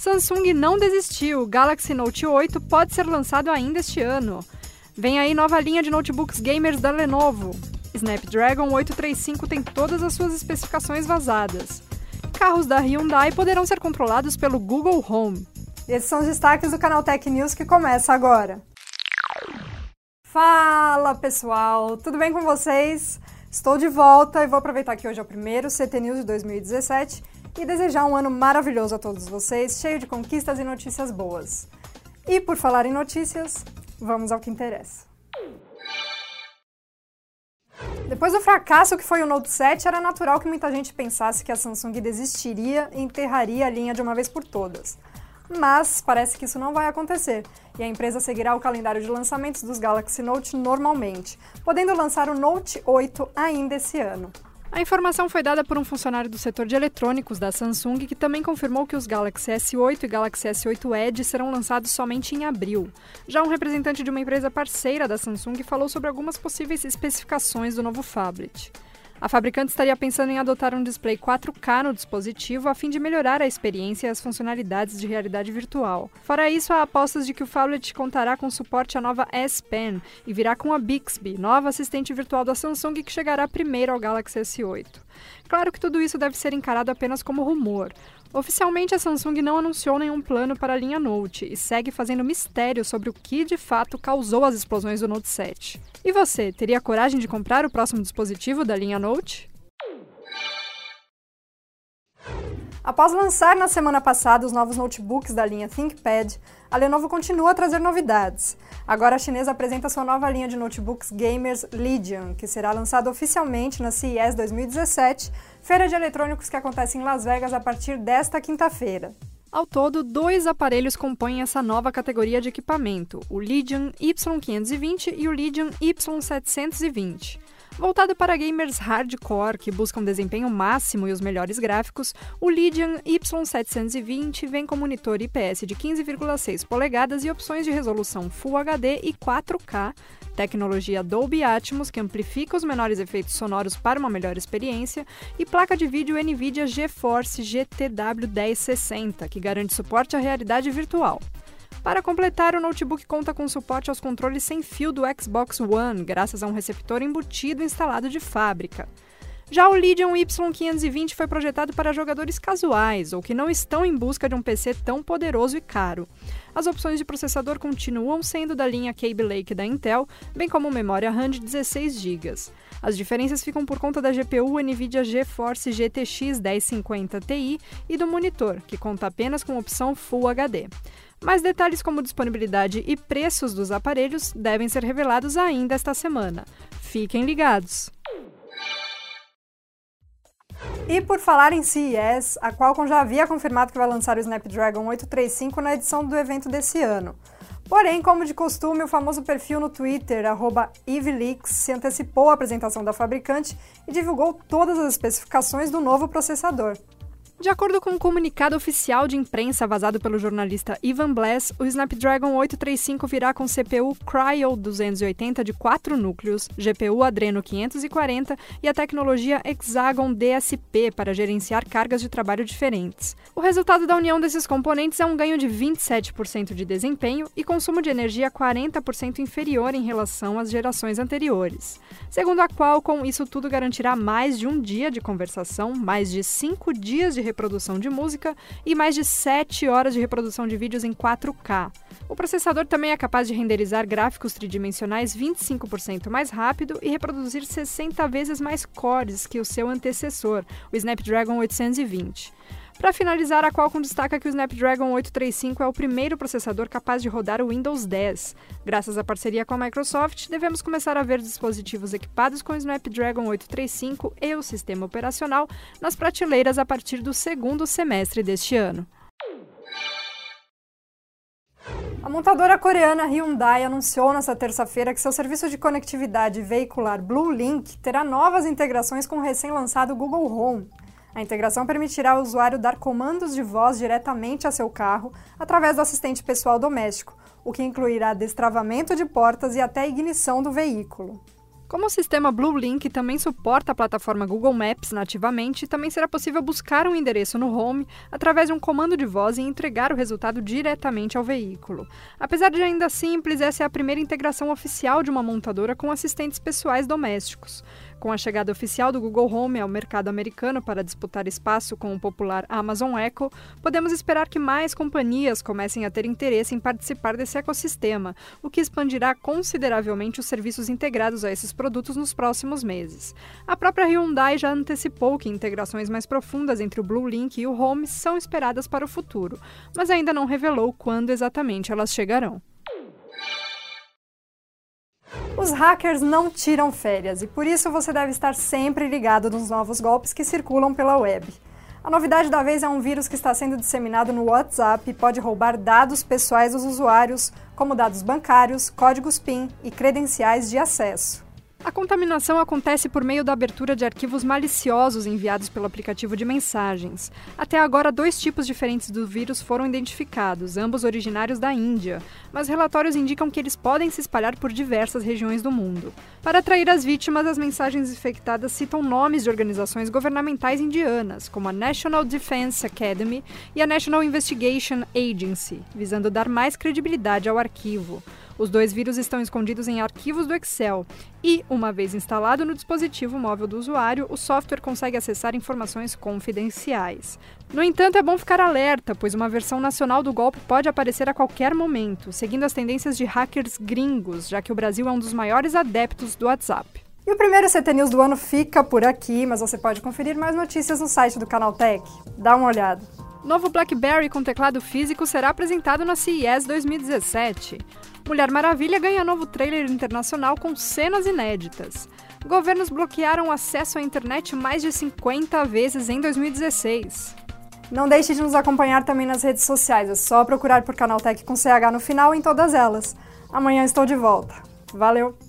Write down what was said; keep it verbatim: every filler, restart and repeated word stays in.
Samsung não desistiu, o Galaxy Note oito pode ser lançado ainda este ano. Vem aí nova linha de notebooks gamers da Lenovo. Snapdragon oitocentos e trinta e cinco tem todas as suas especificações vazadas. Carros da Hyundai poderão ser controlados pelo Google Home. E esses são os destaques do Canal Tech News que começa agora. Fala pessoal, tudo bem com vocês? Estou de volta e vou aproveitar que hoje é o primeiro C T News de dois mil e dezessete e desejar um ano maravilhoso a todos vocês, cheio de conquistas e notícias boas. E por falar em notícias, vamos ao que interessa. Depois do fracasso que foi o Note sete, era natural que muita gente pensasse que a Samsung desistiria e enterraria a linha de uma vez por todas. Mas parece que isso não vai acontecer, e a empresa seguirá o calendário de lançamentos dos Galaxy Note normalmente, podendo lançar o Note oito ainda esse ano. A informação foi dada por um funcionário do setor de eletrônicos da Samsung, que também confirmou que os Galaxy S oito e Galaxy S oito Edge serão lançados somente em abril. Já um representante de uma empresa parceira da Samsung falou sobre algumas possíveis especificações do novo phablet. A fabricante estaria pensando em adotar um display quatro K no dispositivo a fim de melhorar a experiência e as funcionalidades de realidade virtual. Fora isso, há apostas de que o phablet contará com suporte à nova S Pen e virá com a Bixby, nova assistente virtual da Samsung que chegará primeiro ao Galaxy S oito. Claro que tudo isso deve ser encarado apenas como rumor. Oficialmente, a Samsung não anunciou nenhum plano para a linha Note e segue fazendo mistério sobre o que de fato causou as explosões do Note sete. E você, teria coragem de comprar o próximo dispositivo da linha Note? Após lançar na semana passada os novos notebooks da linha ThinkPad, a Lenovo continua a trazer novidades. Agora a chinesa apresenta sua nova linha de notebooks gamers Legion, que será lançada oficialmente na C E S dois mil e dezessete, feira de eletrônicos que acontece em Las Vegas a partir desta quinta-feira. Ao todo, dois aparelhos compõem essa nova categoria de equipamento, o Legion Y quinhentos e vinte e o Legion Y setecentos e vinte. Voltado para gamers hardcore que buscam desempenho máximo e os melhores gráficos, o Legion Y setecentos e vinte vem com monitor I P S de quinze vírgula seis polegadas e opções de resolução Full H D e quatro K, tecnologia Dolby Atmos que amplifica os menores efeitos sonoros para uma melhor experiência e placa de vídeo NVIDIA GeForce G T W dez sessenta, que garante suporte à realidade virtual. Para completar, o notebook conta com suporte aos controles sem fio do Xbox One, graças a um receptor embutido instalado de fábrica. Já o Legion Y quinhentos e vinte foi projetado para jogadores casuais ou que não estão em busca de um P C tão poderoso e caro. As opções de processador continuam sendo da linha Kaby Lake da Intel, bem como memória RAM de dezesseis gigas. As diferenças ficam por conta da G P U NVIDIA GeForce G T X dez cinquenta Ti e do monitor, que conta apenas com opção Full H D. Mais detalhes como disponibilidade e preços dos aparelhos devem ser revelados ainda esta semana. Fiquem ligados! E por falar em C E S, a Qualcomm já havia confirmado que vai lançar o Snapdragon oitocentos e trinta e cinco na edição do evento desse ano. Porém, como de costume, o famoso perfil no Twitter, arroba EveLeaks, se antecipou à apresentação da fabricante e divulgou todas as especificações do novo processador. De acordo com um comunicado oficial de imprensa vazado pelo jornalista Ivan Blass, o Snapdragon oitocentos e trinta e cinco virá com C P U Cryo duzentos e oitenta de quatro núcleos, G P U Adreno quinhentos e quarenta e a tecnologia Hexagon D S P para gerenciar cargas de trabalho diferentes. O resultado da união desses componentes é um ganho de vinte e sete por cento de desempenho e consumo de energia quarenta por cento inferior em relação às gerações anteriores. Segundo a Qualcomm, isso tudo garantirá mais de um dia de conversação, mais de cinco dias de reprodução de música e mais de sete horas de reprodução de vídeos em quatro K. O processador também é capaz de renderizar gráficos tridimensionais vinte e cinco por cento mais rápido e reproduzir sessenta vezes mais cores que o seu antecessor, o Snapdragon oitocentos e vinte. Para finalizar, a Qualcomm destaca que o Snapdragon oitocentos e trinta e cinco é o primeiro processador capaz de rodar o Windows dez. Graças à parceria com a Microsoft, devemos começar a ver dispositivos equipados com o Snapdragon oitocentos e trinta e cinco e o sistema operacional nas prateleiras a partir do segundo semestre deste ano. A montadora coreana Hyundai anunciou nesta terça-feira que seu serviço de conectividade veicular BlueLink terá novas integrações com o recém-lançado Google Home. A integração permitirá ao usuário dar comandos de voz diretamente a seu carro através do assistente pessoal doméstico, o que incluirá destravamento de portas e até ignição do veículo. Como o sistema Blue Link também suporta a plataforma Google Maps nativamente, também será possível buscar um endereço no Home através de um comando de voz e entregar o resultado diretamente ao veículo. Apesar de ainda simples, essa é a primeira integração oficial de uma montadora com assistentes pessoais domésticos. Com a chegada oficial do Google Home ao mercado americano para disputar espaço com o popular Amazon Echo, podemos esperar que mais companhias comecem a ter interesse em participar desse ecossistema, o que expandirá consideravelmente os serviços integrados a esses produtos nos próximos meses. A própria Hyundai já antecipou que integrações mais profundas entre o Blue Link e o Home são esperadas para o futuro, mas ainda não revelou quando exatamente elas chegarão. Os hackers não tiram férias e por isso você deve estar sempre ligado nos novos golpes que circulam pela web. A novidade da vez é um vírus que está sendo disseminado no WhatsApp e pode roubar dados pessoais dos usuários, como dados bancários, códigos PIN e credenciais de acesso. A contaminação acontece por meio da abertura de arquivos maliciosos enviados pelo aplicativo de mensagens. Até agora, dois tipos diferentes do vírus foram identificados, ambos originários da Índia, mas relatórios indicam que eles podem se espalhar por diversas regiões do mundo. Para atrair as vítimas, as mensagens infectadas citam nomes de organizações governamentais indianas, como a National Defense Academy e a National Investigation Agency, visando dar mais credibilidade ao arquivo. Os dois vírus estão escondidos em arquivos do Excel e, uma vez instalado no dispositivo móvel do usuário, o software consegue acessar informações confidenciais. No entanto, é bom ficar alerta, pois uma versão nacional do golpe pode aparecer a qualquer momento, seguindo as tendências de hackers gringos, já que o Brasil é um dos maiores adeptos do WhatsApp. E o primeiro C T News do ano fica por aqui, mas você pode conferir mais notícias no site do Canaltech. Dá uma olhada. Novo BlackBerry com teclado físico será apresentado na C E S dois mil e dezessete. Mulher Maravilha ganha novo trailer internacional com cenas inéditas. Governos bloquearam acesso à internet mais de cinquenta vezes em dois mil e dezesseis. Não deixe de nos acompanhar também nas redes sociais, é só procurar por Canaltech com C H no final em todas elas. Amanhã estou de volta. Valeu!